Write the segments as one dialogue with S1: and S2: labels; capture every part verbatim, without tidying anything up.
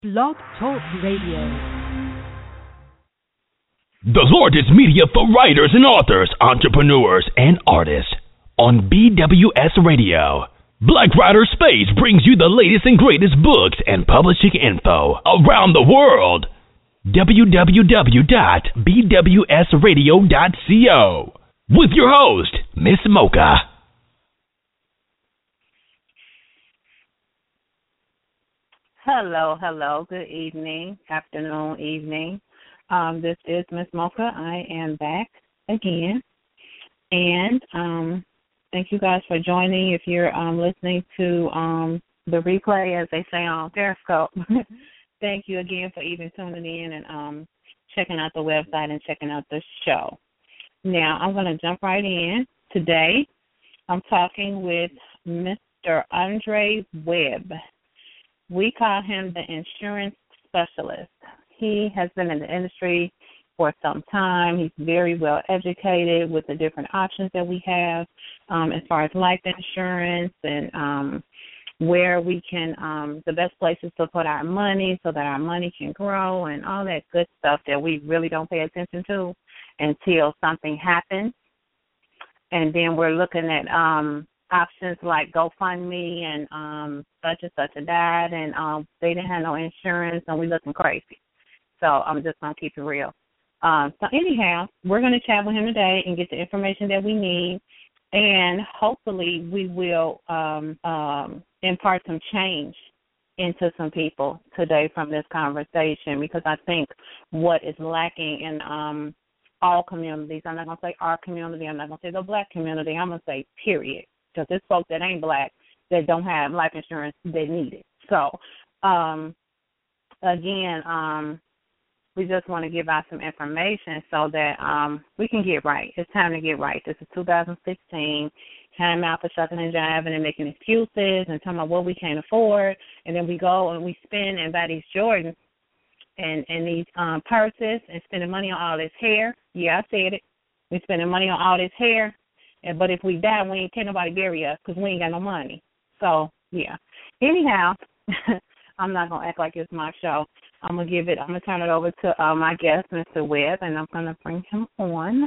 S1: Blog Talk Radio.
S2: The largest media for writers and authors, entrepreneurs, and artists on B W S Radio. Black Writer Space brings you the latest and greatest books and publishing info around the world. w w w dot b w s radio dot co with your host, Miss Mocha.
S3: Hello, hello. Good evening, afternoon, evening. Um, this is Miss Mocha. I am back again. And um, thank you guys for joining. If you're um, listening to um, the replay, as they say on Periscope, thank you again for even tuning in and um, checking out the website and checking out the show. Now, I'm going to jump right in. Today, I'm talking with Mister Andre Webb. We call him the insurance specialist. He has been in the industry for some time. He's very well educated with the different options that we have um, as far as life insurance and um, where we can, um, the best places to put our money so that our money can grow and all that good stuff that we really don't pay attention to until something happens. And then we're looking at um, options like GoFundMe and um, such and such a died, and um, they didn't have no insurance, and we looking crazy. So I'm just going to keep it real. Um, so anyhow, we're going to chat with him today and get the information that we need, and hopefully we will um, um, impart some change into some people today from this conversation, because I think what is lacking in um, all communities, I'm not going to say our community, I'm not going to say the black community, I'm going to say period. Because there's folks that ain't black that don't have life insurance that need it. So, um, again, um, we just want to give out some information so that um, we can get right. It's time to get right. This is two thousand sixteen. Time out for shucking and jiving and making excuses and talking about what we can't afford. And then we go and we spend and buy these Jordans and, and these um, purses and spending money on all this hair. Yeah, I said it. We're spending money on all this hair. But if we die, we ain't can't nobody bury us because we ain't got no money. So, yeah. Anyhow, I'm not going to act like it's my show. I'm going to give it, I'm going to turn it over to uh, my guest, Mister Webb, and I'm going to bring him on.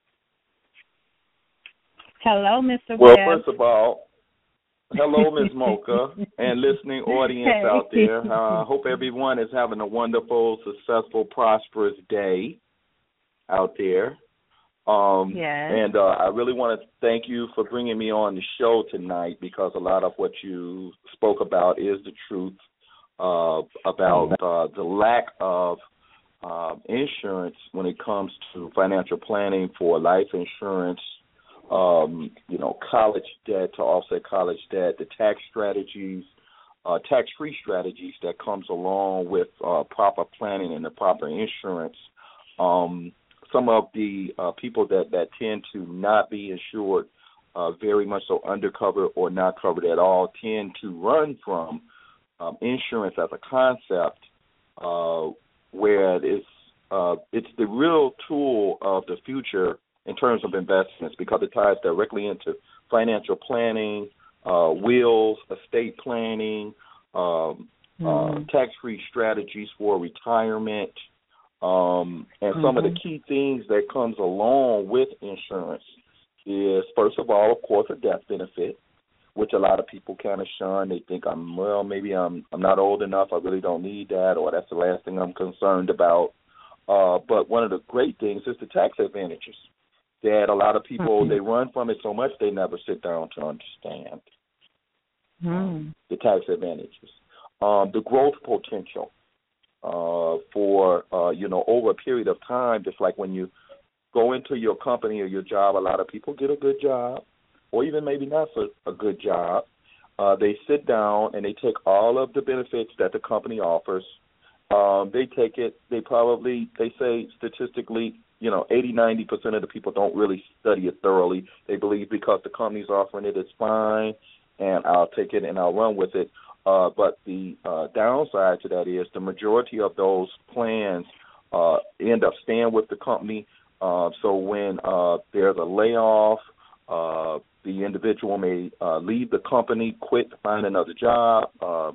S3: Hello, Mister
S4: Well,
S3: Webb.
S4: first of all, hello, Miz Mocha, and listening audience
S3: hey.
S4: out there. I uh, hope everyone is having a wonderful, successful, prosperous day out there. Um,
S3: yes.
S4: And uh, I really want to thank you for bringing me on the show tonight, because a lot of what you spoke about is the truth uh, about uh, the lack of uh, insurance when it comes to financial planning for life insurance, um, you know, college debt to offset college debt, the tax strategies, uh, tax-free strategies that comes along with uh, proper planning and the proper insurance. Um Some of the uh, people that, that tend to not be insured, uh, very much so undercovered or not covered at all, tend to run from um, insurance as a concept, uh, where it's uh, it's the real tool of the future in terms of investments, because it ties directly into financial planning, uh, wills, estate planning, um, mm-hmm. uh, tax-free strategies for retirement. Um, and some mm-hmm. of the key things that comes along with insurance is, first of all, of course, a death benefit, which a lot of people kind of shun. They think, I'm well, maybe I'm I'm not old enough, I really don't need that, or that's the last thing I'm concerned about. Uh, but one of the great things is the tax advantages that a lot of people, mm-hmm. they run from it so much they never sit down to understand mm-hmm. um, the tax advantages. Um, the growth potential. Uh, for, uh, you know, over a period of time, just like when you go into your company or your job, a lot of people get a good job, or even maybe not so a good job. Uh, they sit down and they take all of the benefits that the company offers. Um, they take it, they probably, they say statistically, you know, eighty, ninety percent of the people don't really study it thoroughly. They believe because the company's offering it, it's fine, and I'll take it and I'll run with it. Uh, but the uh, downside to that is the majority of those plans uh, end up staying with the company. Uh, so when uh, there's a layoff, uh, the individual may uh, leave the company, quit, find another job. Uh,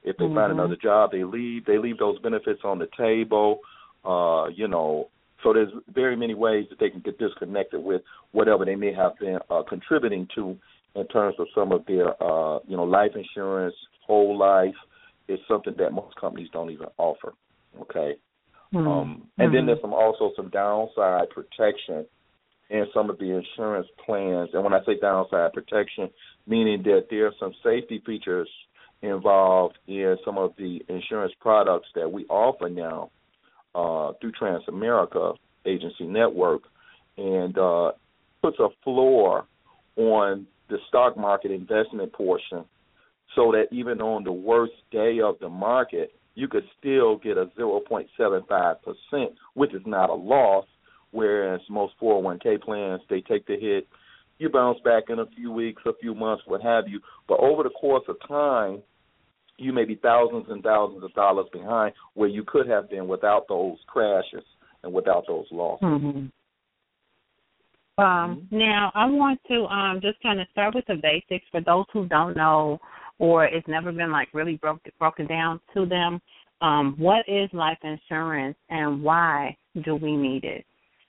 S4: If they
S3: mm-hmm.
S4: find another job, they leave. They leave those benefits on the table. Uh, you know, so there's very many ways that they can get disconnected with whatever they may have been uh, contributing to in terms of some of their, uh, you know, life insurance, whole life. Is something that most companies don't even offer. Okay.
S3: Mm-hmm.
S4: Um, and
S3: mm-hmm.
S4: then there's some also some downside protection in some of the insurance plans. And when I say downside protection, meaning that there are some safety features involved in some of the insurance products that we offer now uh, through Transamerica Agency Network, and uh, puts a floor on the stock market investment portion so that even on the worst day of the market, you could still get a zero point seven five percent, which is not a loss, whereas most four oh one k plans, they take the hit. You bounce back in a few weeks, a few months, what have you. But over the course of time, you may be thousands and thousands of dollars behind where you could have been without those crashes and without those losses.
S3: Mm-hmm. Um,
S4: mm-hmm.
S3: Now, I want to um, just kind of start with the basics for those who don't know or it's never been, like, really broke, broken down to them. Um, what is life insurance and why do we need it?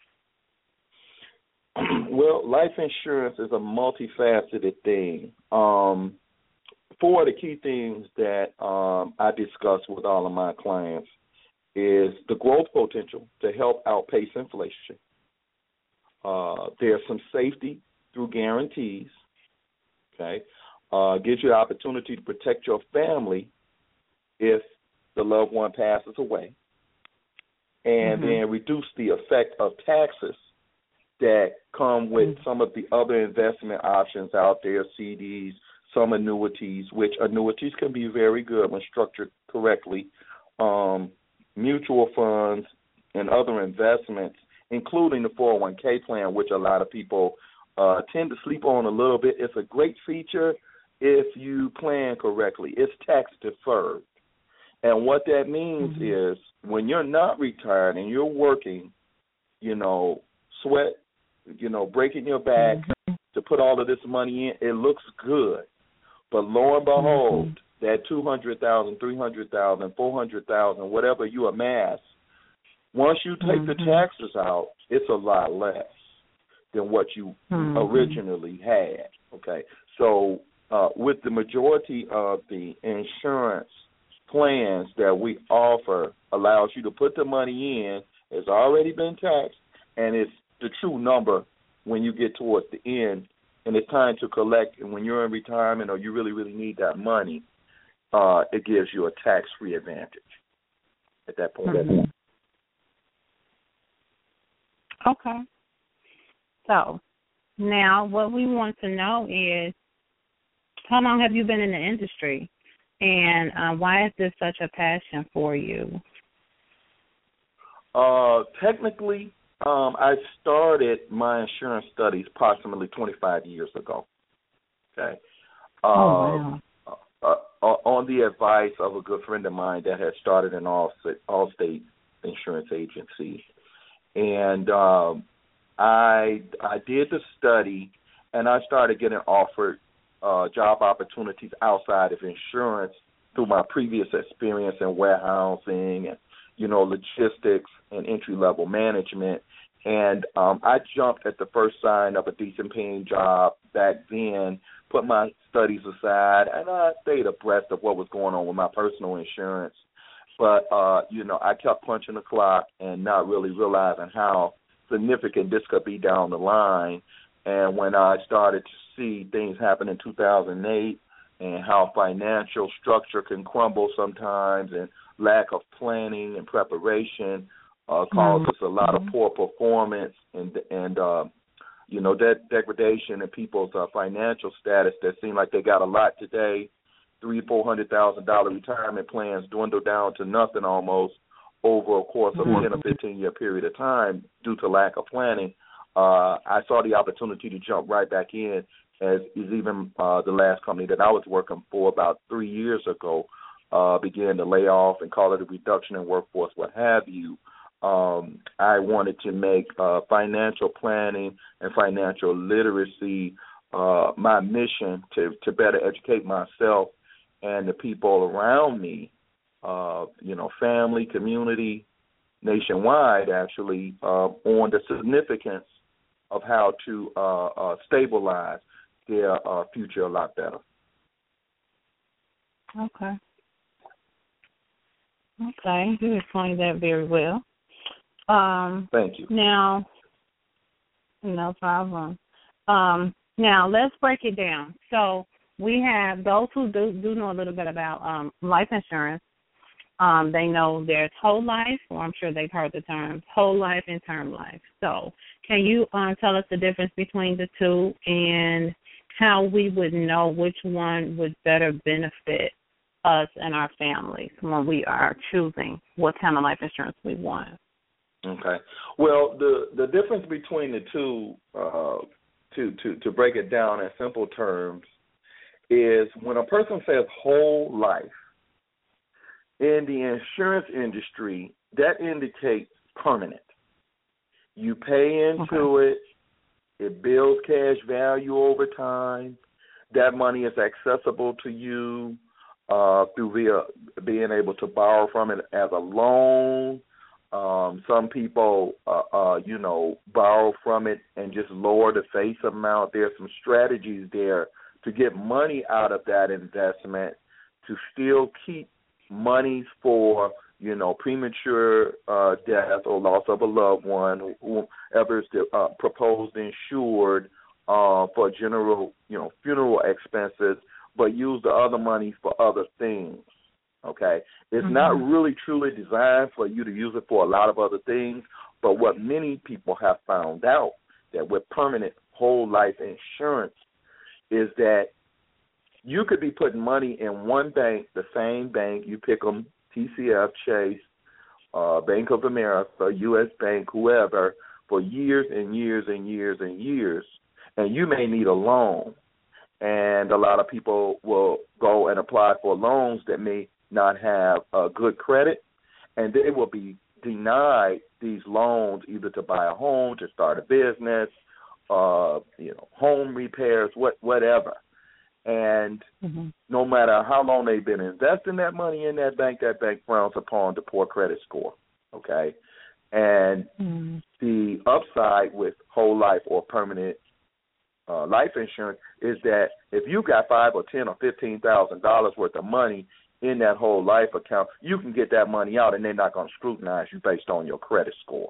S4: Well, life insurance is a multifaceted thing. Um, four of the key things that um, I discuss with all of my clients is the growth potential to help outpace inflation. Uh, there's some safety through guarantees, okay? Uh, gives you the opportunity to protect your family if the loved one passes away, and
S3: mm-hmm.
S4: then reduce the effect of taxes that come with mm-hmm. some of the other investment options out there, C Ds, some annuities, which annuities can be very good when structured correctly, um, mutual funds, and other investments, including the four oh one k plan, which a lot of people uh, tend to sleep on a little bit. It's a great feature if you plan correctly. It's tax deferred. And what that means mm-hmm. is when you're not retired and you're working, you know, sweat, you know, breaking your back mm-hmm. to put all of this money in, it looks good. But lo and behold, mm-hmm. that two hundred thousand dollars, three hundred thousand dollars, four hundred thousand dollars, whatever you amass, once you take mm-hmm. the taxes out, it's a lot less than what you mm-hmm. originally had, okay? So uh, with the majority of the insurance plans that we offer allows you to put the money in, it's already been taxed, and it's the true number when you get towards the end, and it's time to collect, and when you're in retirement or you really, really need that money, uh, it gives you a tax-free advantage at that point.
S3: Mm-hmm. Okay. So now what we want to know is how long have you been in the industry, and uh, why is this such a passion for you?
S4: Uh, technically, um, I started my insurance studies approximately twenty-five years ago. Okay. Uh,
S3: oh, wow.
S4: Uh, uh, on the advice of a good friend of mine that had started an Allstate, Allstate insurance agency. And um, I I did the study, and I started getting offered uh, job opportunities outside of insurance through my previous experience in warehousing and, you know, logistics and entry-level management. And um, I jumped at the first sign of a decent-paying job back then, put my studies aside, and I stayed abreast of what was going on with my personal insurance. But, uh, you know, I kept punching the clock and not really realizing how significant this could be down the line. And when I started to see things happen in two thousand eight and how financial structure can crumble sometimes and lack of planning and preparation uh, causes mm-hmm. a lot of poor performance and, and uh, you know, that degradation in people's uh, financial status that seem like they got a lot today. Three, four hundred thousand dollar retirement plans dwindle down to nothing almost over a course of a ten or fifteen year period of time due to lack of planning. Uh, I saw the opportunity to jump right back in, as is even uh, the last company that I was working for about three years ago uh, began to lay off and call it a reduction in workforce, what have you. Um, I wanted to make uh, financial planning and financial literacy uh, my mission to, to better educate myself and the people around me, uh, you know, family, community, nationwide, actually, uh, on the significance of how to uh, uh, stabilize their uh, future a lot better.
S3: Okay. Okay, you explained that very well. Um,
S4: Thank you.
S3: Now, no problem. Um, now, let's break it down. So we have those who do, do know a little bit about um, life insurance. Um, they know there's whole life, or I'm sure they've heard the terms whole life and term life. So can you uh, tell us the difference between the two and how we would know which one would better benefit us and our families when we are choosing what kind of life insurance we want?
S4: Okay. Well, the, the difference between the two, uh, to, to, to break it down in simple terms, is when a person says whole life, in the insurance industry, that indicates permanent. You pay into okay. it, it builds cash value over time. That money is accessible to you uh, through via being able to borrow from it as a loan. Um, some people, uh, uh, you know, borrow from it and just lower the face amount. There's some strategies there to get money out of that investment to still keep monies for, you know, premature uh, death or loss of a loved one, whoever is the uh, proposed insured uh, for general, you know, funeral expenses, but use the other money for other things, okay? It's mm-hmm. not really truly designed for you to use it for a lot of other things, but what many people have found out that with permanent whole life insurance is that you could be putting money in one bank, the same bank, you pick them, T C F, Chase, uh, Bank of America, U S Bank, whoever, for years and years and years and years, and you may need a loan. And a lot of people will go and apply for loans that may not have uh, good credit, and they will be denied these loans either to buy a home, to start a business, uh, you know, home repairs, what, whatever. And mm-hmm. no matter how long they've been investing that money in that bank, that bank frowns upon the poor credit score, okay? And mm-hmm. the upside with whole life or permanent uh, life insurance is that if you got five or ten or fifteen thousand dollars worth of money in that whole life account, you can get that money out, and they're not going to scrutinize you based on your credit score.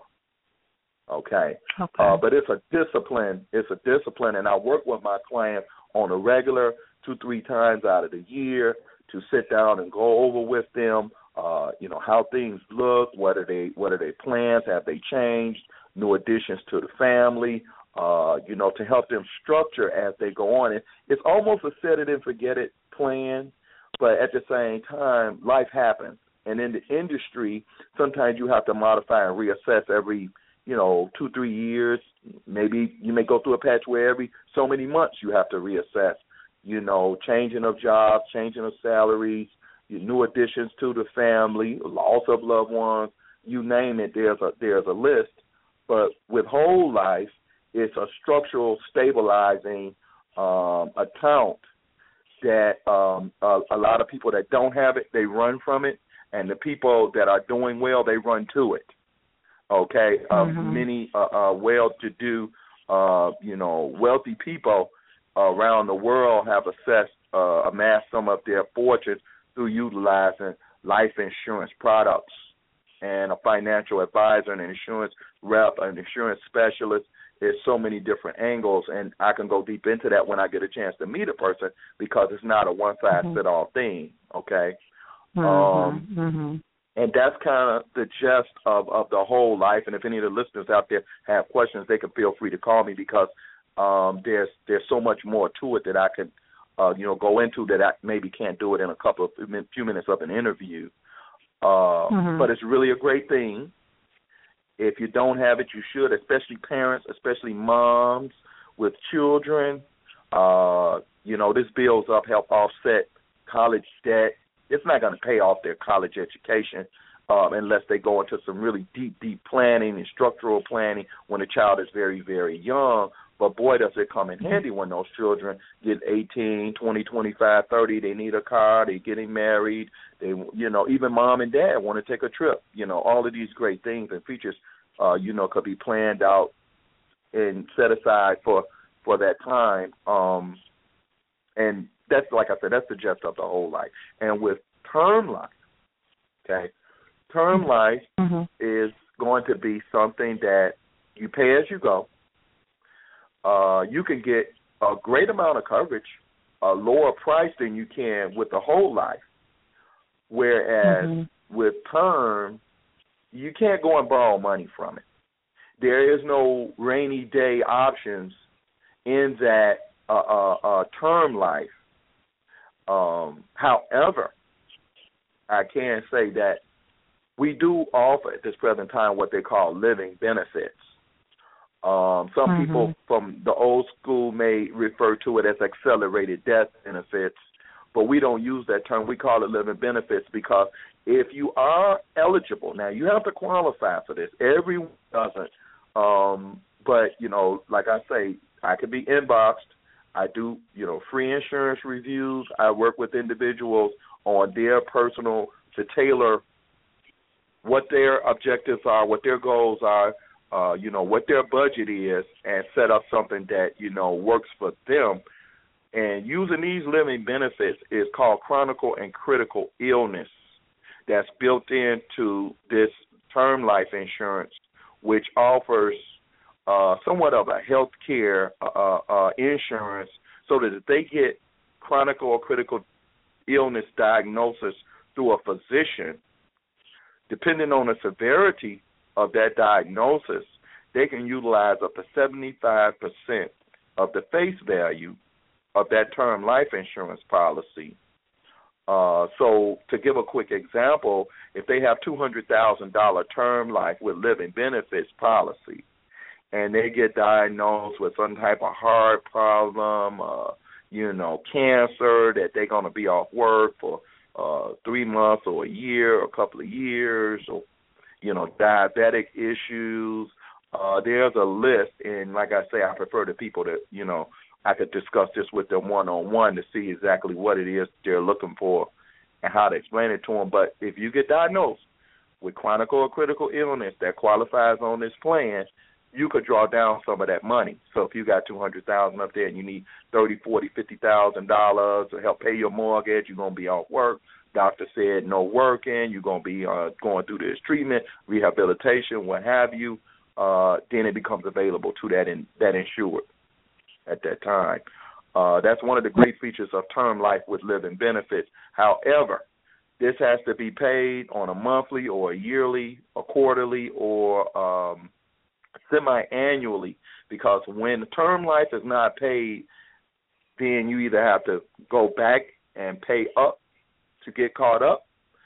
S4: Okay, okay. Uh, but it's a discipline. It's a discipline, and I work with my clients on a regular, two, three times out of the year, to sit down and go over with them, uh, you know, how things look, what are they, what are their plans, have they changed, new additions to the family, uh, you know, to help them structure as they go on. And it's almost a set it and forget it plan, but at the same time, life happens. And in the industry, sometimes you have to modify and reassess every, you know, two, three years. Maybe you may go through a patch where every so many months you have to reassess, you know, changing of jobs, changing of salaries, new additions to the family, loss of loved ones, you name it, there's a, there's a list. But with whole life, it's a structural stabilizing um, account that um, a, a lot of people that don't have it, they run from it, and the people that are doing well, they run to it. Okay, mm-hmm. uh, many uh, uh, well-to-do, uh, you know, wealthy people around the world have assessed, uh, amassed some of their fortunes through utilizing life insurance products. And a financial advisor, an insurance rep, an insurance specialist, there's so many different angles, and I can go deep into that when I get a chance to meet a person because it's not a one-size-fit-all mm-hmm. thing, okay? Mm-hmm. Um, mm-hmm. And that's kind of the gist of, of the whole life. And if any of the listeners out there have questions, they can feel free to call me because um, there's there's so much more to it that I could, uh, you know, go into that I maybe can't do it in a couple of few minutes of an interview. Uh, mm-hmm. But it's really a great thing. If you don't have it, you should, especially parents, especially moms with children. Uh, you know, this builds up, help offset college debt. It's not going to pay off their college education um, unless they go into some really deep, deep planning and structural planning when a child is very, very young. But, boy, does it come in handy when those children get eighteen, twenty, twenty-five, thirty. They need a car. They're getting married. They, you know, even mom and dad want to take a trip. You know, all of these great things and features, uh, you know, could be planned out and set aside for, for that time. Um, and that's, like I said, that's the gist of the whole life. And with term life, okay, term life mm-hmm. is going to be something that you pay as you go. Uh, you can get a great amount of coverage, a lower price than you can with the whole life. Whereas mm-hmm. with term, you can't go and borrow money from it. There is no rainy day options in that uh, uh, uh, term life. Um, however, I can say that we do offer at this present time what they call living benefits. Um, some mm-hmm. people from the old school may refer to it as accelerated death benefits, but we don't use that term. We call it living benefits because if you are eligible, now you have to qualify for this. Everyone doesn't. Um, but, you know, like I say, I could be inboxed. I do, you know, free insurance reviews. I work with individuals on their personal to tailor what their objectives are, what their goals are, uh, you know, what their budget is, and set up something that, you know, works for them. And using these living benefits is called chronic and critical illness that's built into this term life insurance, which offers uh, somewhat of a health care uh, uh, insurance so that if they get chronic or critical illness diagnosis through a physician, depending on the severity of that diagnosis, they can utilize up to seventy-five percent of the face value of that term life insurance policy. Uh, so to give a quick example, if they have two hundred thousand dollars term life with living benefits policy, and they get diagnosed with some type of heart problem, uh, you know, cancer, that they're going to be off work for uh, three months or a year or a couple of years, or, you know, diabetic issues, uh, there's a list. And like I say, I prefer the people that, you know, I could discuss this with them one-on-one to see exactly what it is they're looking for and how to explain it to them. But if you get diagnosed with chronic or critical illness that qualifies on this plan, you could draw down some of that money. So if you got two hundred thousand dollars up there and you need thirty thousand dollars, forty thousand dollars, fifty thousand dollars to help pay your mortgage, you're going to be off work. Doctor said no working, you're going to be uh, going through this treatment, rehabilitation, what have you, uh, then it becomes available to that in, that insured at that time. Uh, that's one of the great features of term life with living benefits. However, this has to be paid on a monthly or a yearly, a quarterly, or um, semi-annually, because when the term life is not paid, then you either have to go back and pay up to get caught up,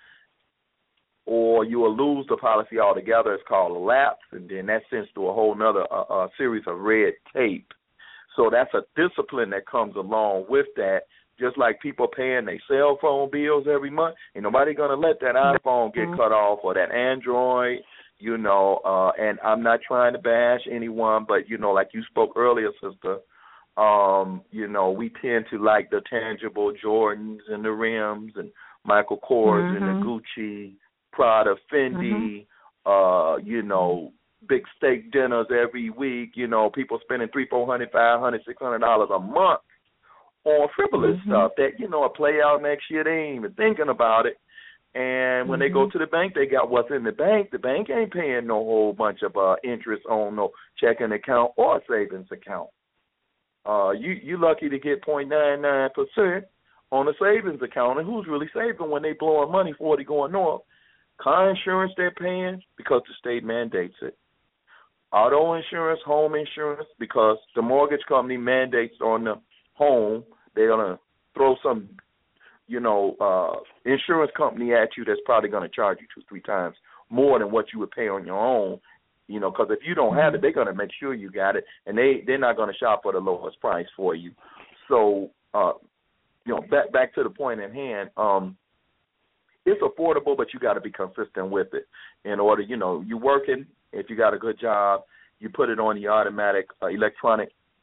S4: or you will lose the policy altogether. It's called a lapse, and then that sends to a whole other uh, uh, series of red tape. So that's a discipline that comes along with that. Just like people paying their cell phone bills every month, and nobody going to let that iPhone get cut off or that Android, you know, uh, and I'm not trying to bash anyone, but, you know, like you spoke earlier, sister, um, you know, we tend to like the tangible Jordans and the rims and Michael Kors mm-hmm. and the Gucci, Prada, Fendi, mm-hmm. uh, you know, big steak dinners every week, you know, people spending three, four hundred, five hundred, six hundred dollars a month on frivolous mm-hmm. stuff that, you know, a play out next year, they ain't even thinking about it. And when mm-hmm. they go to the bank, they got what's in the bank. The bank ain't paying no whole bunch of uh, interest on no checking account or savings account. Uh, you you lucky to get zero point nine nine percent on a savings account, and who's really saving when they blowing money forty going north? Car insurance they're paying because the state mandates it. Auto insurance, home insurance, because the mortgage company mandates on the home, they're going to throw some, you know, uh, insurance company at you that's probably going to charge you two, three times more than what you would pay on your own, you know, because if you don't have it, they're going to make sure you got it, and they, they're not going to shop for the lowest price for you. So, uh, you know, back back to the point at hand, um, it's affordable, but you got to be consistent with it in order, you know, you working, if you got a good job, you put it on the automatic uh, electronic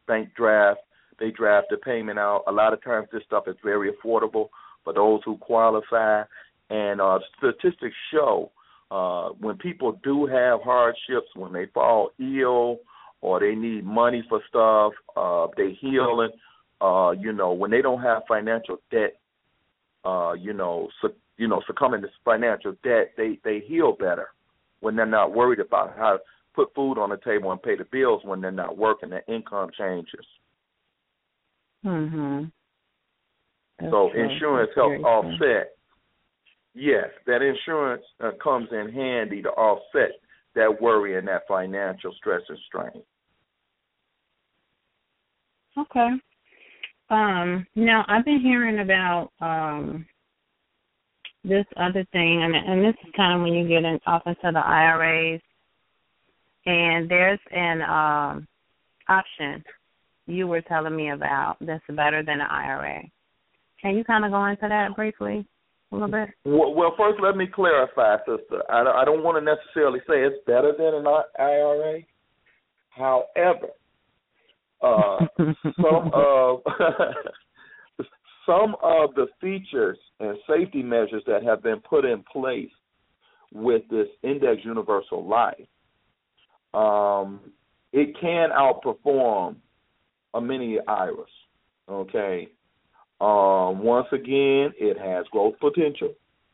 S4: bank draft. They draft the payment out. A lot of times this stuff is very affordable for those who qualify. And uh, statistics show uh, when people do have hardships, when they fall ill or they need money for stuff, uh, they healing, uh, you know, when they don't have financial debt, uh, you know, su- you know, succumbing to financial debt, they, they heal better when they're not worried about how to put food on the table and pay the bills when they're not working, their income changes.
S3: Mhm.
S4: So insurance helps offset. Yes, that insurance uh, comes in handy to offset that worry and that financial stress and strain.
S3: Okay. Um, now, I've been hearing about um, this other thing, and, and this is kind of when you get in, off into the I R As, and there's an um, option you were telling me about that's better than an I R A. Can you kind of go into that briefly a little bit?
S4: Well, well first let me clarify, sister. I, I don't want to necessarily say it's better than an I R A. However, uh, some of some of the features and safety measures that have been put in place with this Index Universal Life, um, it can outperform a mini iris, okay? Um, once again, it has growth potential.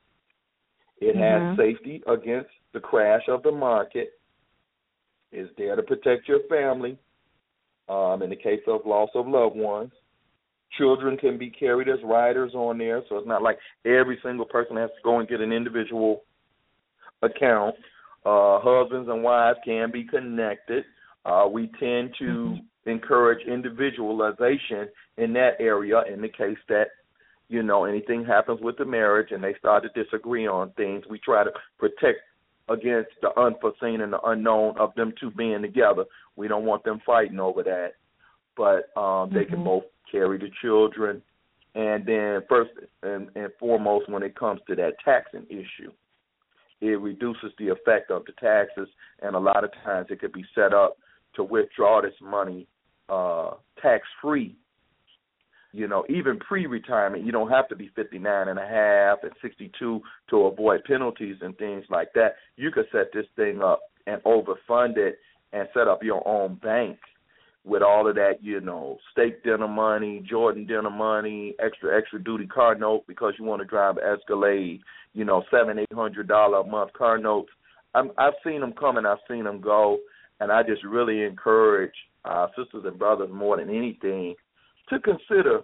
S4: It
S3: mm-hmm.
S4: has safety against the crash of the market. It's there to protect your family um, in the case of loss of loved ones. Children can be carried as riders on there, so it's not like every single person has to go and get an individual account. Uh, husbands and wives can be connected. Uh, we tend to mm-hmm. encourage individualization in that area in the case that, you know, anything happens with the marriage and they start to disagree on things. We try to protect against the unforeseen and the unknown of them two being together. We don't want them fighting over that. But um, they mm-hmm. can both carry the children. And then first and, and foremost, when it comes to that taxing issue, it reduces the effect of the taxes, and a lot of times it could be set up to withdraw this money uh, tax-free. You know, even pre-retirement, you don't have to be fifty-nine and a half and sixty-two to avoid penalties and things like that. You could set this thing up and overfund it and set up your own bank with all of that, you know, steak dinner money, Jordan dinner money, extra, extra duty car note because you want to drive an Escalade, you know, seven, eight hundred dollar a month car notes. I'm, I've seen them come and I've seen them go, and I just really encourage our sisters and brothers more than anything to consider,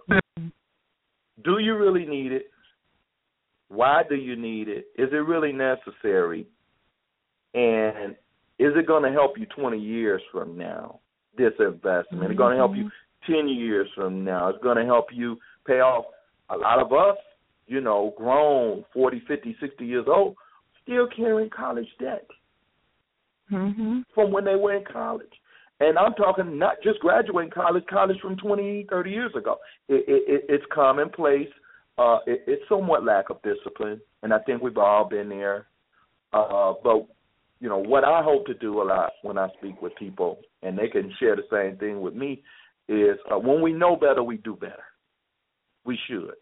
S4: do you really need it? Why do you need it? Is it really necessary? And is it going to help you twenty years from now, this investment? Mm-hmm. It's going to help you ten years from now. It's going to help you pay off. A lot of us, you know, grown, forty, fifty, sixty years old, still carrying college debt
S3: mm-hmm.
S4: from when they were in college. And I'm talking not just graduating college, college from twenty, thirty years ago. It, it, it's commonplace. Uh, it, it's somewhat lack of discipline, and I think we've all been there. Uh, but, you know, what I hope to do a lot when I speak with people, and they can share the same thing with me, is uh, when we know better, we do better. We should.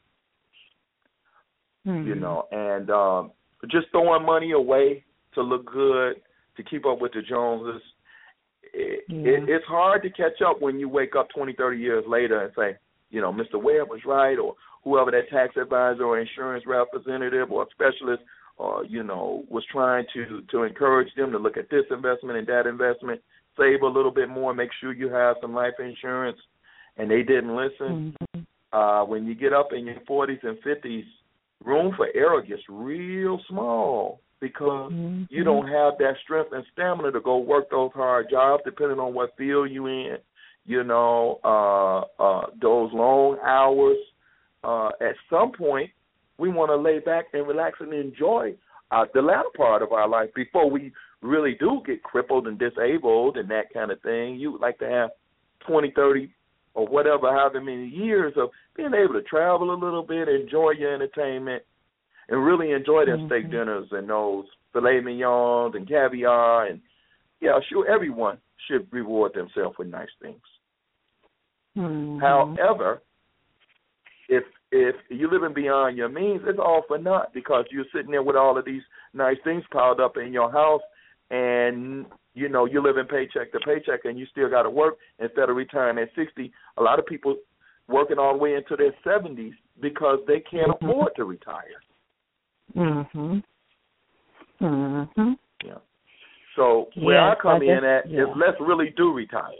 S3: Mm-hmm.
S4: You know, and um, just throwing money away to look good, to keep up with the Joneses, It,
S3: yeah.
S4: it, it's hard to catch up when you wake up twenty, thirty years later and say, you know, Mister Webb was right, or whoever that tax advisor or insurance representative or specialist, or, you know, was trying to, to encourage them to look at this investment and that investment, save a little bit more, make sure you have some life insurance, and they didn't listen.
S3: Mm-hmm.
S4: Uh, when you get up in your forties and fifties, room for error gets real small, because mm-hmm. you don't have that strength and stamina to go work those hard jobs, depending on what field you in, you know, uh, uh, those long hours. Uh, at some point, we want to lay back and relax and enjoy uh, the latter part of our life before we really do get crippled and disabled and that kind of thing. You would like to have twenty, thirty, or whatever, however many years of being able to travel a little bit, enjoy your entertainment, and really enjoy their mm-hmm. steak dinners and those filet mignons and caviar. And, yeah, sure, everyone should reward themselves with nice things.
S3: Mm-hmm.
S4: However, if if you're living beyond your means, it's all for naught because you're sitting there with all of these nice things piled up in your house, and you know you're living paycheck to paycheck, and you still got to work instead of retiring at sixty. A lot of people working all the way into their seventies because they can't
S3: mm-hmm.
S4: afford to retire.
S3: Mhm. Mhm.
S4: Yeah. So where
S3: yes,
S4: I come
S3: I
S4: in
S3: just,
S4: at
S3: yeah.
S4: is let's really do retire.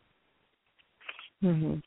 S3: Mhm.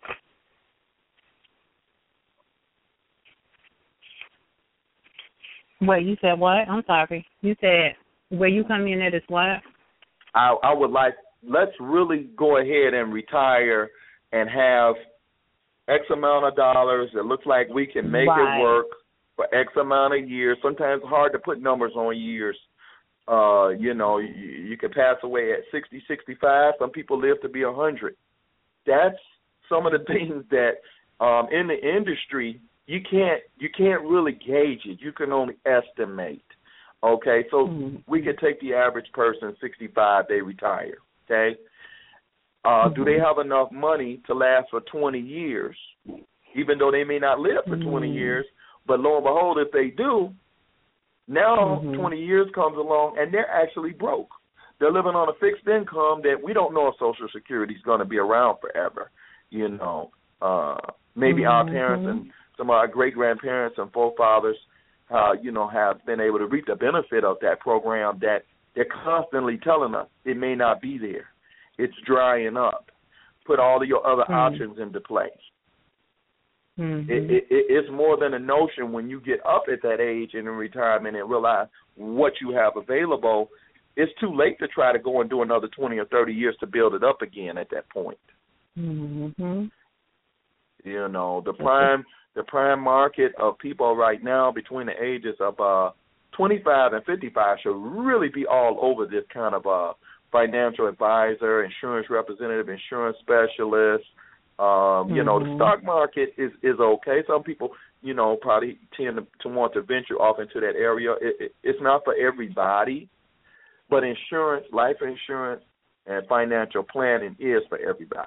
S3: Wait, you said what? I'm sorry. You said where you come in at is what?
S4: I, I would like, let's really go ahead and retire and have X amount of dollars. It looks like we can make
S3: right.
S4: it work for X amount of years. Sometimes it's hard to put numbers on years. Uh, you know, you, you can pass away at sixty, sixty-five. Some people live to be one hundred. That's some of the things that um, in the industry you can't you can't really gauge it. You can only estimate. Okay, so
S3: mm-hmm.
S4: we can take the average person, sixty-five, they retire. Okay, uh,
S3: mm-hmm.
S4: do they have enough money to last for twenty years, even though they may not live for
S3: mm-hmm.
S4: twenty years? But lo and behold, if they do, now
S3: mm-hmm.
S4: twenty years comes along and they're actually broke. They're living on a fixed income that we don't know if Social Security is going to be around forever. You know, uh, maybe
S3: mm-hmm.
S4: our parents and some of our great-grandparents and forefathers, uh, you know, have been able to reap the benefit of that program that they're constantly telling us it may not be there. It's drying up. Put all of your other
S3: mm-hmm.
S4: options into place.
S3: Mm-hmm.
S4: It, it, it's more than a notion when you get up at that age and in retirement and realize what you have available. It's too late to try to go and do another twenty or thirty years to build it up again at that point.
S3: Mm-hmm.
S4: You know, the prime the prime market of people right now between the ages of uh, twenty-five and fifty-five should really be all over this kind of uh, financial advisor, insurance representative, insurance specialist. Um,
S3: mm-hmm.
S4: You know, the stock market is, is okay. Some people, you know, probably tend to, to want to venture off into that area. It, it, it's not for everybody, but insurance, life insurance, and financial planning is for everybody.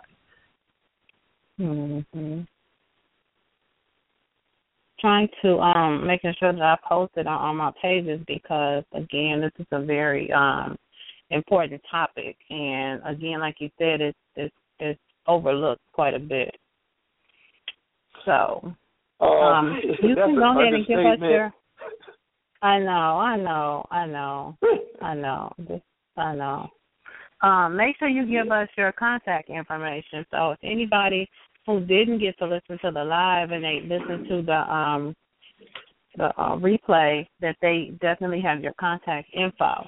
S3: Mm-hmm. Trying to um making sure that I post it on, on my pages because again, this is a very um important topic, and again, like you said, it's it's it's overlooked quite a bit. So
S4: uh,
S3: um, you can go ahead and give us your. I know, I know, I know, I know, Just, I know. Um, make sure you give us your contact information. So if anybody who didn't get to listen to the live and they listen to the um the uh, replay, that they definitely have your contact info.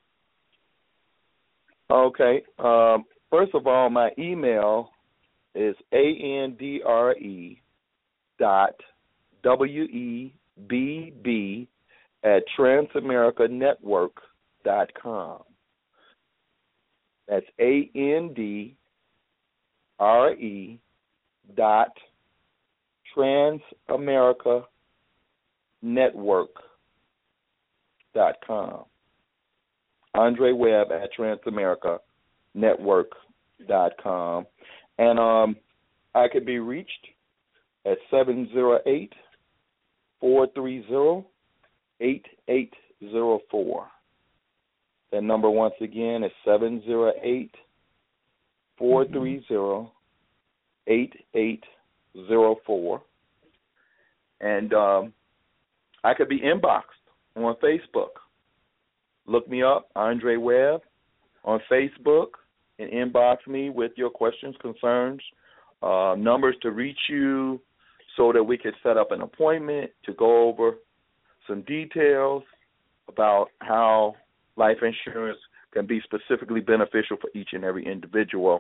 S4: Okay. Um, first of all, my email is A N D R E dot W E B B at Transamerica Network dot com. That's A N D R E dot Transamerica Network dot com. Andre Webb at Transamerica Network dot com. And um, I can be reached at seven zero eight, four three zero, eight eight zero four. That number once again is seven zero eight, four three zero, eight eight zero four. And um, I could be inboxed on Facebook. Look me up, Andre Webb, on Facebook, and inbox me with your questions, concerns, uh, numbers to reach you so that we could set up an appointment to go over some details about how life insurance can be specifically beneficial for each and every individual.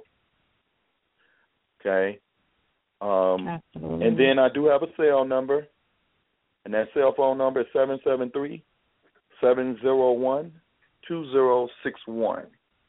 S4: Okay? Um,
S3: Absolutely.
S4: and then I do have a cell number, and that cell phone number is seven seven three, seven zero one, two zero six one.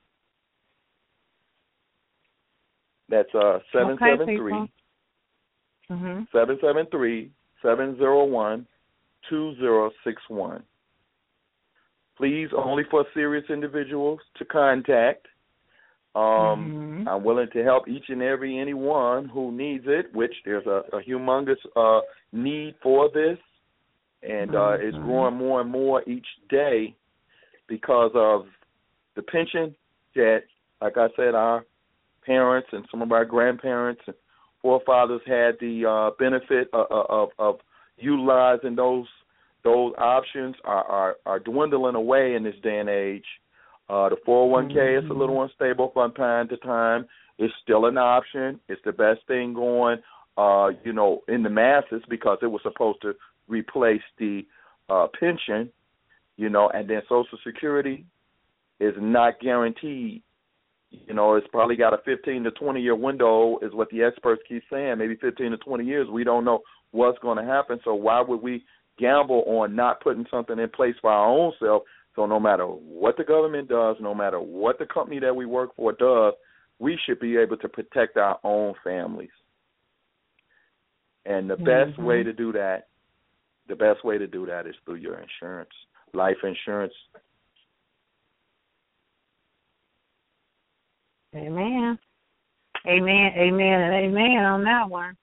S4: That's uh seven seven three, seven seven three, seven zero one, two zero six one. Please, only for serious individuals to contact. Um,
S3: mm-hmm.
S4: I'm willing to help each and every anyone who needs it, which there's a, a humongous uh, need for this, and uh,
S3: mm-hmm.
S4: it's growing more and more each day because of the pension that, like I said, our parents and some of our grandparents and forefathers had the uh, benefit of, of, of utilizing those those options are, are, are dwindling away in this day and age. Uh, the four oh one k mm-hmm. is a little unstable from time to time. It's still an option. It's the best thing going, uh, you know, in the masses because it was supposed to replace the uh, pension, you know, and then Social Security is not guaranteed. You know, it's probably got a fifteen to twenty-year window is what the experts keep saying, maybe fifteen to twenty years. We don't know what's going to happen, so why would we gamble on not putting something in place for our own self? So no matter what the government does, no matter what the company that we work for does, we should be able to protect our own families. And the mm-hmm. best way to do that, the best way to do that is through your insurance, life insurance.
S3: Amen. Amen, amen, and amen on that one.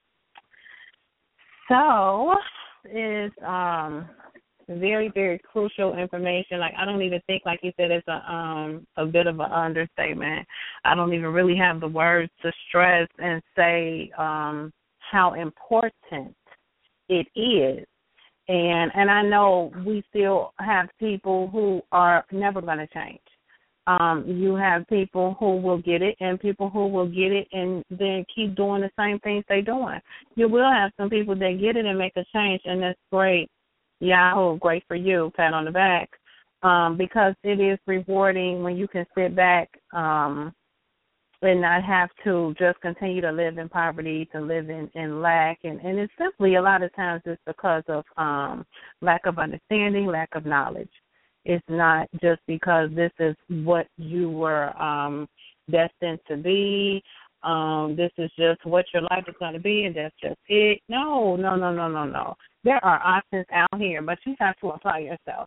S3: So is um very, very crucial information. Like, I don't even think, like you said, it's a um a bit of an understatement. I don't even really have the words to stress and say um how important it is. And and I know we still have people who are never going to change. Um, you have people who will get it and people who will get it and then keep doing the same things they're doing. You will have some people that get it and make a change, and that's great. Yahoo, great for you, pat on the back, um, because it is rewarding when you can sit back um, and not have to just continue to live in poverty, to live in, in lack. And, and it's simply a lot of times it's because of um, lack of understanding, lack of knowledge. It's not just because this is what you were um, destined to be. Um, this is just what your life is going to be, and that's just it. No, no, no, no, no, no. There are options out here, but you have to apply yourself.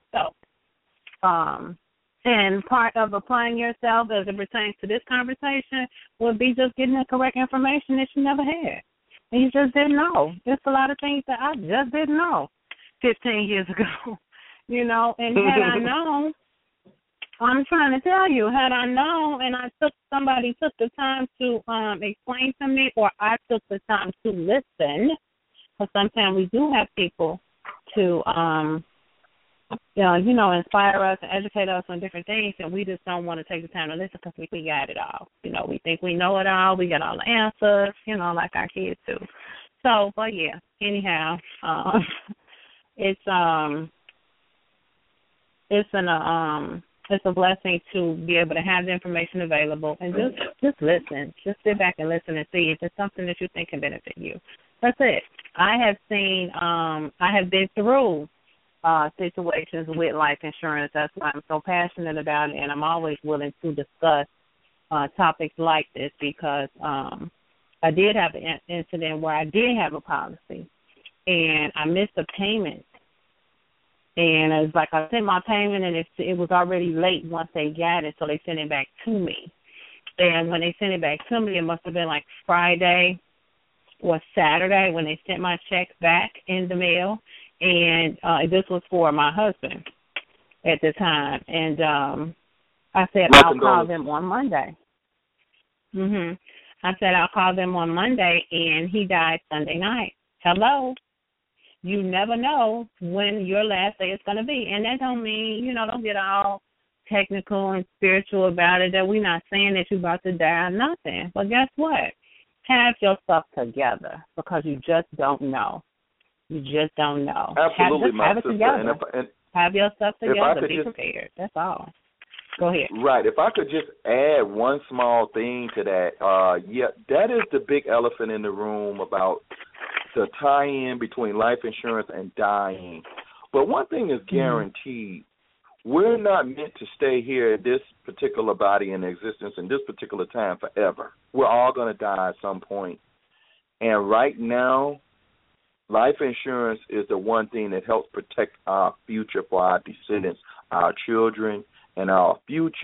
S3: So, um, and part of applying yourself as it pertains to this conversation would be just getting the correct information that you never had. And you just didn't know. There's a lot of things that I just didn't know fifteen years ago, you know, and had I known, I'm trying to tell you, had I known and I took somebody took the time to um, explain to me, or I took the time to listen, because sometimes we do have people to, um, you know, you know, inspire us and educate us on different things, and we just don't want to take the time to listen because we, we got it all. You know, we think we know it all. We got all the answers, you know, like our kids do. So, but yeah, anyhow, um, it's um, it's an um. It's a blessing to be able to have the information available and just just listen. Just sit back and listen and see if it's something that you think can benefit you. That's it. I have seen, um, I have been through uh, situations with life insurance. That's why I'm so passionate about it, and I'm always willing to discuss uh, topics like this because um, I did have an incident where I did have a policy, and I missed a payment. And it's like I sent my payment, and it, it was already late once they got it, so they sent it back to me. And when they sent it back to me, it must have been like Friday or Saturday when they sent my check back in the mail. And uh, this was for my husband at the time. And um, I said, I'll call them on Monday. Mhm. I said, I'll call them on Monday, and he died Sunday night. Hello? You never know when your last day is going to be. And that don't mean, you know, don't get all technical and spiritual about it, that we're not saying that you're about to die or nothing. But guess what? Have your stuff together because you just don't know. You just don't know.
S4: Absolutely,
S3: have,
S4: my
S3: have it
S4: sister.
S3: together.
S4: And if, and
S3: have your stuff together. Be
S4: just,
S3: prepared. That's all. Go ahead.
S4: Right. If I could just add one small thing to that, uh, yeah, that is the big elephant in the room about the tie-in between life insurance and dying. But one thing is guaranteed. Mm-hmm. We're not meant to stay here in this particular body in existence in this particular time forever. We're all going to die at some point. And right now, life insurance is the one thing that helps protect our future for our descendants, our children, and our future.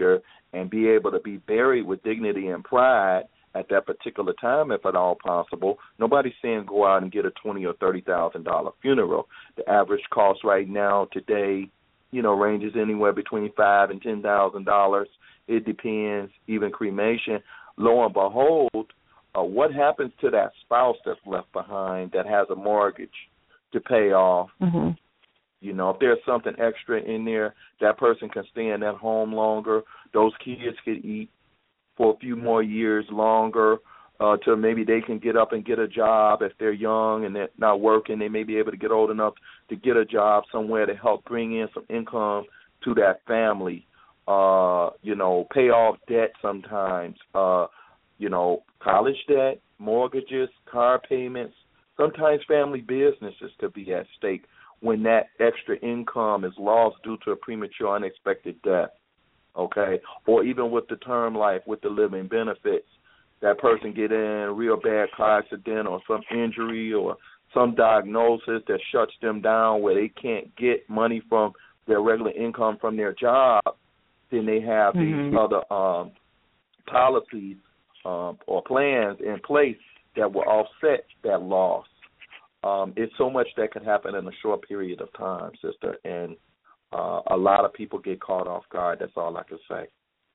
S4: and be able to be buried with dignity and pride at that particular time, if at all possible. Nobody's saying go out and get a twenty or thirty thousand dollar funeral. The average cost right now today, you know, ranges anywhere between five and ten thousand dollars. It depends. Even cremation. Lo and behold, uh, what happens to that spouse that's left behind that has a mortgage to pay off?
S3: Mm-hmm.
S4: You know, if there's something extra in there, that person can stay in that home longer. Those kids could eat for a few more years longer uh, till maybe they can get up and get a job. If they're young and they're not working, they may be able to get old enough to get a job somewhere to help bring in some income to that family. Uh, you know, pay off debt sometimes. Uh, you know, college debt, mortgages, car payments. Sometimes family businesses could be at stake when that extra income is lost due to a premature, unexpected death, okay? Or even with the term life, with the living benefits, that person get in a real bad car accident or some injury or some diagnosis that shuts them down where they can't get money from their regular income from their job, then they have mm-hmm. these other um, policies um, or plans in place that will offset that loss. Um, it's so much that can happen in a short period of time, sister, and uh, a lot of people get caught off guard. That's all I can say.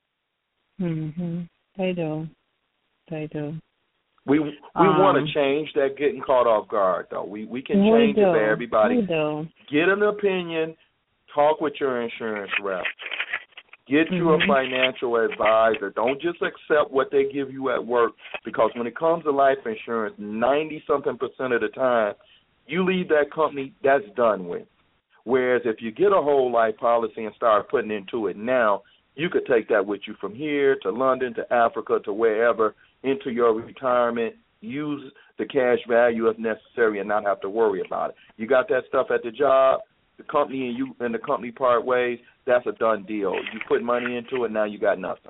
S3: Mm-hmm. They do. They do.
S4: We we um, want to change that getting caught off guard, though. We we can change
S3: we
S4: it for everybody.
S3: We do.
S4: Get an opinion. Talk with your insurance rep. Get you
S3: mm-hmm.
S4: a financial advisor. Don't just accept what they give you at work, because when it comes to life insurance, ninety-something percent of the time, you leave that company, that's done with. Whereas if you get a whole life policy and start putting into it now, you could take that with you from here to London to Africa to wherever into your retirement, use the cash value if necessary and not have to worry about it. You got that stuff at the job, the company and you and the company part ways, that's a done deal. You put money into it, now you got nothing.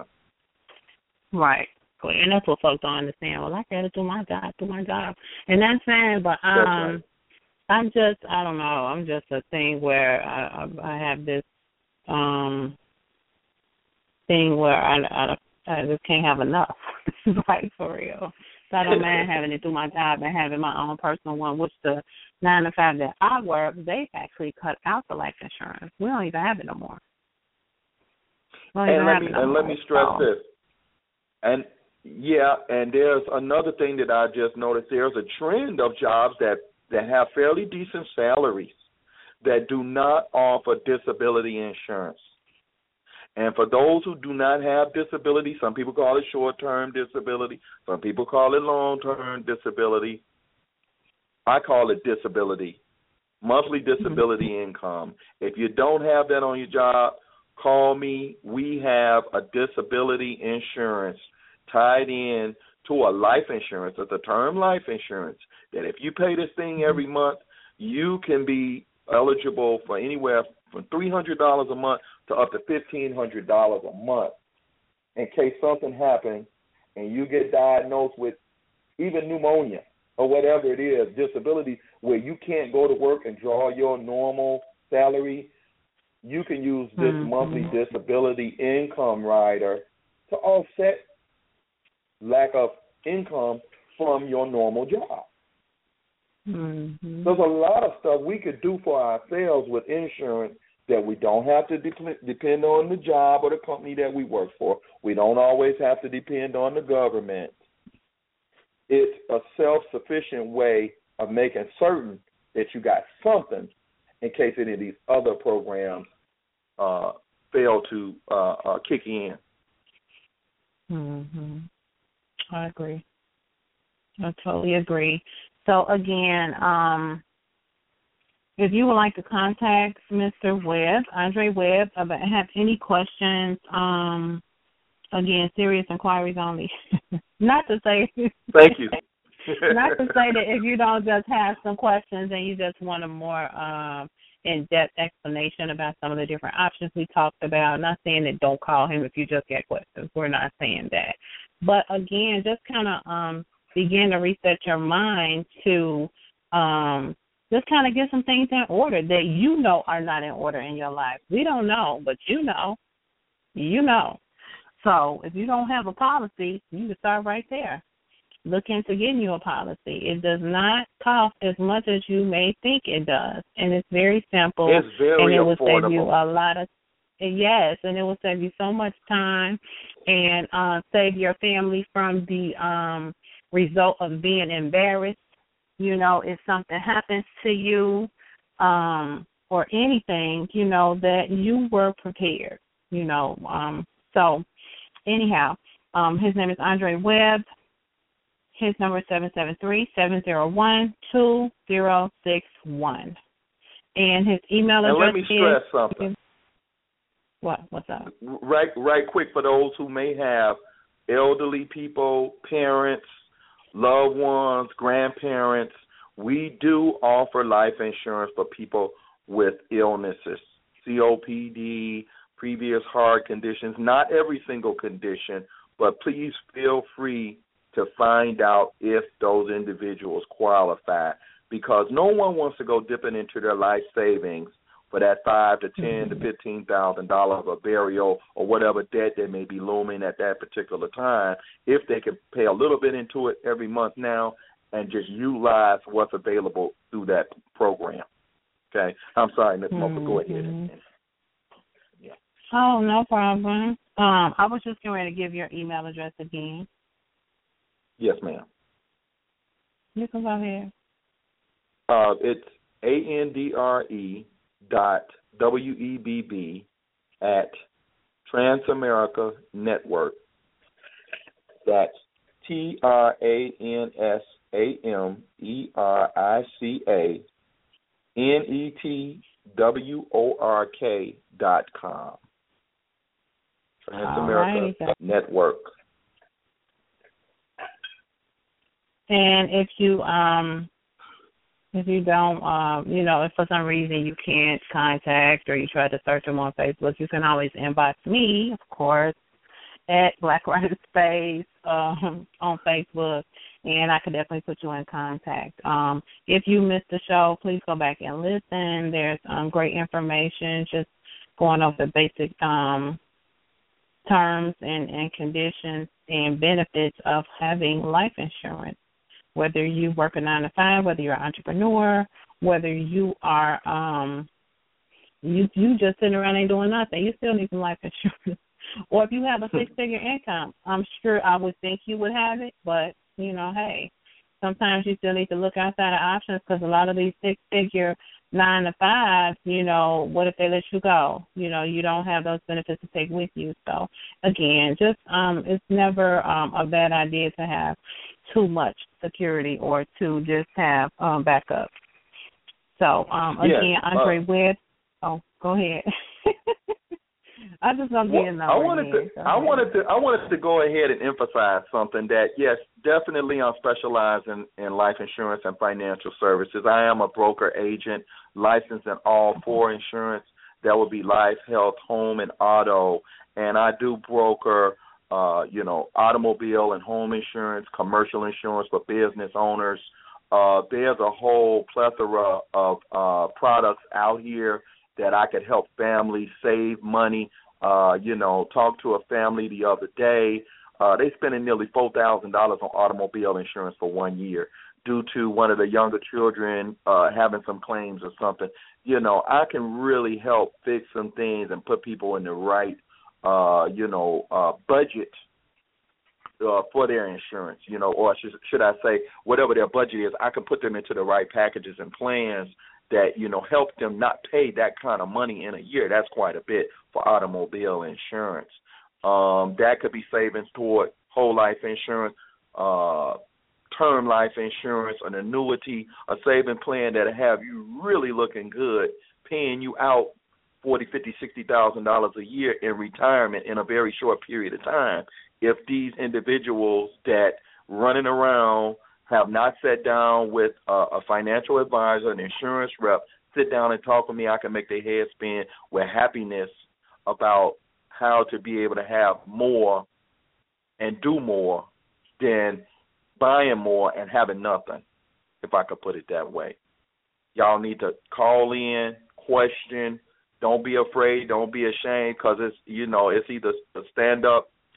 S3: Right. And that's what folks don't understand. Well, I got to do my job, do my job. And that's fine, but um, right. I'm just, I don't know, I'm just a thing where I, I, I have this um thing where I, I, I just can't have enough, like for real. So I don't mind having to do my job and having my own personal one, which the nine to five that I work, they actually cut out the life insurance. We don't even have it no more.
S4: And let me, and let me stress this. And, yeah, and there's another thing that I just noticed. There's a trend of jobs that, that have fairly decent salaries that do not offer disability insurance. And for those who do not have disability, some people call it short-term disability, some people call it long-term disability. I call it disability, monthly disability mm-hmm. income. If you don't have that on your job, call me. We have a disability insurance tied in to a life insurance. It's a term life insurance that if you pay this thing every month, you can be eligible for anywhere from three hundred dollars a month to up to fifteen hundred dollars a month in case something happens and you get diagnosed with even pneumonia or whatever it is, disability, where you can't go to work and draw your normal salary. You can use this mm-hmm. monthly disability income rider to offset lack of income from your normal job.
S3: Mm-hmm.
S4: There's a lot of stuff we could do for ourselves with insurance that we don't have to de- depend on the job or the company that we work for. We don't always have to depend on the government. It's a self-sufficient way of making certain that you got something in case any of these other programs uh, fail to uh, uh, kick in.
S3: Mm-hmm. I agree. I totally agree. So, again, um, if you would like to contact Mister Webb, Andre Webb, about have any questions, um, again, serious inquiries only. Not to say.
S4: Thank you.
S3: Not to say that if you don't just have some questions and you just want a more um, in-depth explanation about some of the different options we talked about. Not saying that don't call him if you just get questions. We're not saying that. But, again, just kind of um, begin to reset your mind to um, just kind of get some things in order that you know are not in order in your life. We don't know, but you know. You know. So if you don't have a policy, you can start right there. Look into getting you a policy. It does not cost as much as you may think it does, and it's very simple.
S4: It's very
S3: and it will
S4: affordable.
S3: save you a lot of yes, and it will save you so much time and uh, save your family from the um, result of being embarrassed. You know, if something happens to you um, or anything, you know that you were prepared. You know, um, so anyhow, um, his name is Andre Webb. His number is seven seven three, seven zero one, two zero six one. And his email address is...
S4: And let me stress is, something.
S3: What? What's up?
S4: Right, right quick for those who may have elderly people, parents, loved ones, grandparents. We do offer life insurance for people with illnesses, C O P D, previous heart conditions, not every single condition, but please feel free to find out if those individuals qualify, because no one wants to go dipping into their life savings for that five to ten to fifteen thousand dollars of burial or whatever debt that may be looming at that particular time. If they can pay a little bit into it every month now and just utilize what's available through that program. Okay, I'm sorry, Miz Mocha, go ahead. And, and, yeah.
S3: Oh, no problem. Um, I was just getting ready to give your email address again.
S4: Yes, ma'am.
S3: You can go ahead.
S4: Uh, it's A N D R E dot W E B B at Transamerica Network. That's T R A N S A M E R I C A N E T W O R K dot com. Transamerica
S3: right.
S4: Network.
S3: And if you um if you don't um you know, if for some reason you can't contact or you try to search them on Facebook, you can always inbox me, of course, at Black Rider Space um on Facebook, and I could definitely put you in contact. Um if you missed the show, please go back and listen. There's um great information just going over the basic um terms and, and conditions and benefits of having life insurance. Whether you work a nine to five, whether you're an entrepreneur, whether you are um, you you just sitting around ain't doing nothing, you still need some life insurance. Or if you have a six-figure income, I'm sure I would think you would have it. But you know, hey, sometimes you still need to look outside of options because a lot of these six-figure nine to fives, you know, what if they let you go? You know, you don't have those benefits to take with you. So again, just um, it's never um, a bad idea to have too much security or to just have um, backup. So um, again,
S4: yes,
S3: Andre
S4: uh,
S3: Webb. Oh, go ahead. I just don't
S4: well,
S3: get a
S4: I wanted
S3: again,
S4: to.
S3: so
S4: I wanted to. I wanted to go ahead and emphasize something that yes, definitely I'm specialized in, in life insurance and financial services. I am a broker agent licensed in all four insurance. That would be life, health, home, and auto. And I do broker, uh, you know, automobile and home insurance, commercial insurance for business owners. Uh, there's a whole plethora of uh, products out here that I could help families save money. Uh, you know, talked to a family the other day. Uh, they spending nearly four thousand dollars on automobile insurance for one year due to one of the younger children uh, having some claims or something. You know, I can really help fix some things and put people in the right, uh, you know, uh, budget uh, for their insurance, you know, or should, should I say whatever their budget is, I can put them into the right packages and plans that, you know, help them not pay that kind of money in a year. That's quite a bit for automobile insurance. Um, that could be savings toward whole life insurance, uh, term life insurance, an annuity, a saving plan that'll have you really looking good, paying you out forty, fifty, sixty thousand dollars a year in retirement in a very short period of time. If these individuals that running around have not sat down with a, a financial advisor, an insurance rep, sit down and talk with me, I can make their head spin with happiness about how to be able to have more and do more than buying more and having nothing, if I could put it that way. Y'all need to call in, question. Don't be afraid. Don't be ashamed, because it's, you know, it's either stand up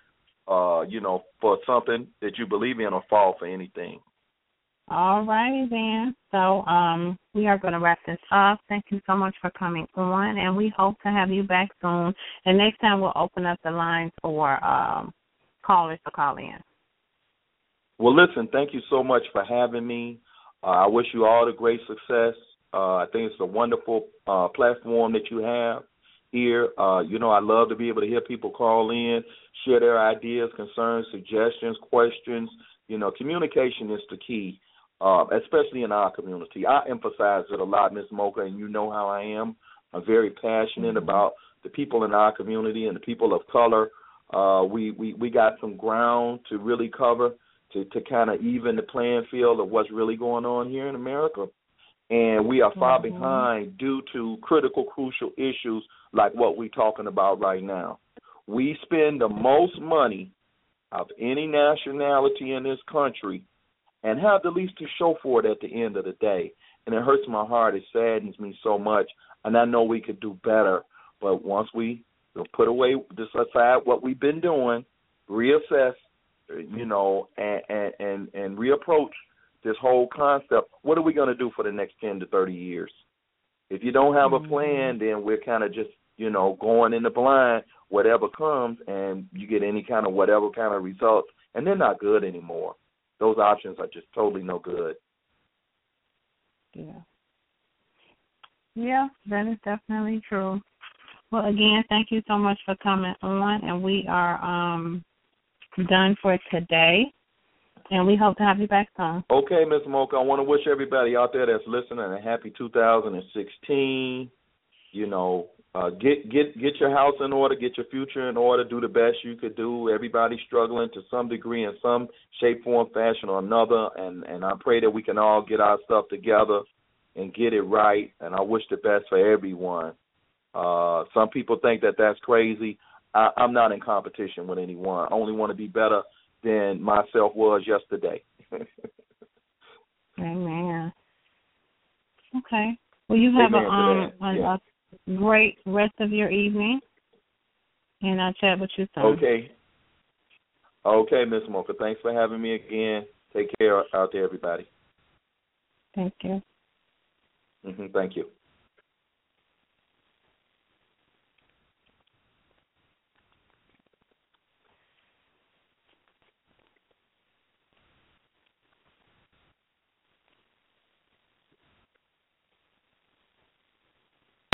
S4: uh, you know, for something that you believe in or fall for anything.
S3: All righty then. So um, we are going to wrap this up. Thank you so much for coming on, and we hope to have you back soon. And next time we'll open up the lines for um, callers to call in.
S4: Well, listen, thank you so much for having me. Uh, I wish you all the great success. Uh, I think it's a wonderful uh, platform that you have here. Uh, you know, I love to be able to hear people call in, share their ideas, concerns, suggestions, questions. You know, communication is the key. Uh, especially in our community. I emphasize it a lot, Miz Mocha, and you know how I am. I'm very passionate mm-hmm. about the people in our community and the people of color. Uh, we, we, we got some ground to really cover to, to kind of even the playing field of what's really going on here in America. And we are far mm-hmm. behind due to critical, crucial issues like what we're talking about right now. We spend the most money of any nationality in this country and have the least to show for it at the end of the day. And it hurts my heart. It saddens me so much. And I know we could do better. But once we put away, this aside what we've been doing, reassess, you know, and, and, and, and reapproach this whole concept, what are we going to do for the next ten to thirty years? If you don't have a plan, then we're kind of just, you know, going in the blind, whatever comes, and you get any kind of whatever kind of results, and they're not good anymore. Those options are just totally no good.
S3: Yeah. Yeah, that is definitely true. Well, again, thank you so much for coming on, and we are um, done for today, and we hope to have you back soon.
S4: Okay, Miz Mocha, I want to wish everybody out there that's listening a happy two thousand sixteen. You know, Uh, get get get your house in order, get your future in order, do the best you could do. Everybody's struggling to some degree in some shape, form, fashion or another, and, and I pray that we can all get our stuff together and get it right, and I wish the best for everyone. Uh, some people think that that's crazy. I, I'm not in competition with anyone. I only want to be better than myself was yesterday.
S3: Amen. Okay. Well, you have a, um, a, yeah. a great rest of your evening, and I'll chat with you soon.
S4: Okay. Okay, Miz Mocha. Thanks for having me again. Take care out there, everybody.
S3: Thank you.
S4: Mm-hmm, thank you.